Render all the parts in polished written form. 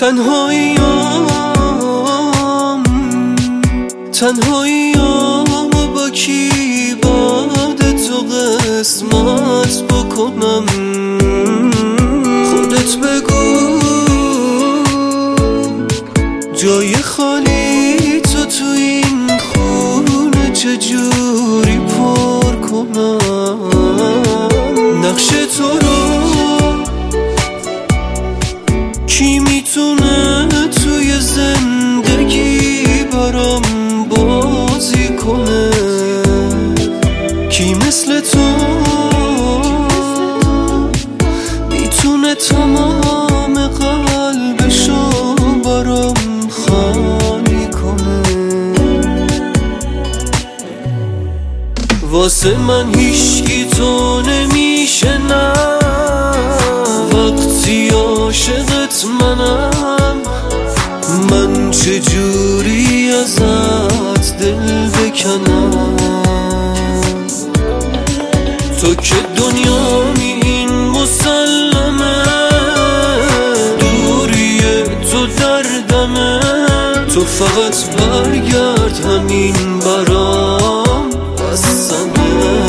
تنهاییام با کی باد تو قسمت بکنم؟ خودت بگو جای خالی تو این خونه چجوری پر کنم؟ نقش تو رو کی میتونه توی زندگی برام بازی کنه؟ کی مثل تو میتونه تمام قلبشو برام خالی کنه؟ واسه من هیچکی تو نمیشه، نه وقتی عاشقت منم. من چجوری ازت دل بکنم؟ تو که دنیامی این مسلمه، دوری تو دردمه. تو فقط برگرد همین برام بسمه.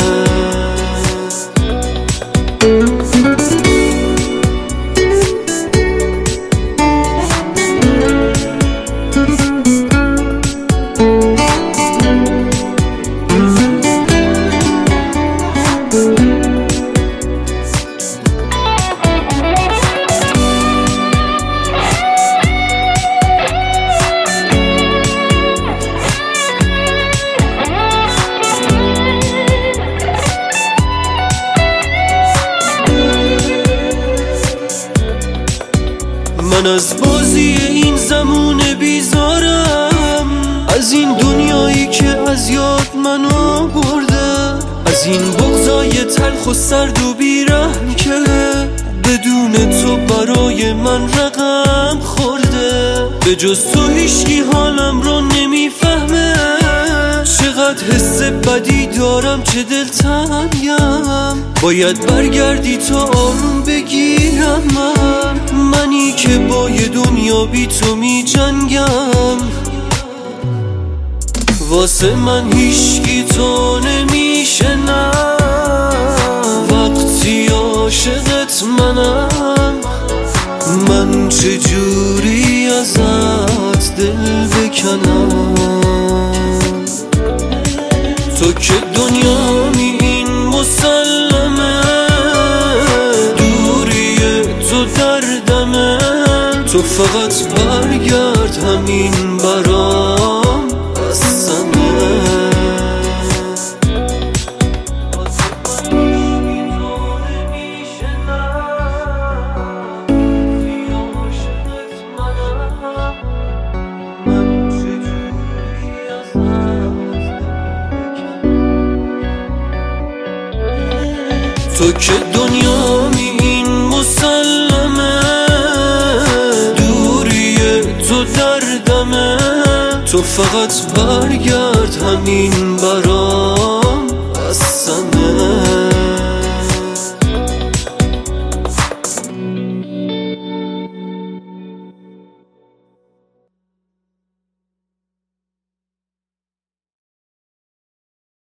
من از بازی این زمان بیزارم، از این دنیایی که از یاد منو برده، از این بغضای تلخ و سرد و بیرحم که بدون تو برای من رقم خورده. به جز تو هیچکی حالم رو نمیفهمه، چقدر حس بدی دارم، چه دلتنگم. باید برگردی تا آروم بگیرم منی که با یه دنیا بی تو می جنگم. واسه من هیچکی تو نمیشه، نه وقتی عاشقت منم. من چجوری ازت دل بکنم؟ تو که دنیامی این مسلمه، دوری تو دردمه. تو فقط برگرد همین برام بسمه. تو که دنیامی این مسلمه، دوری تو دردمه. تو فقط برگرد همین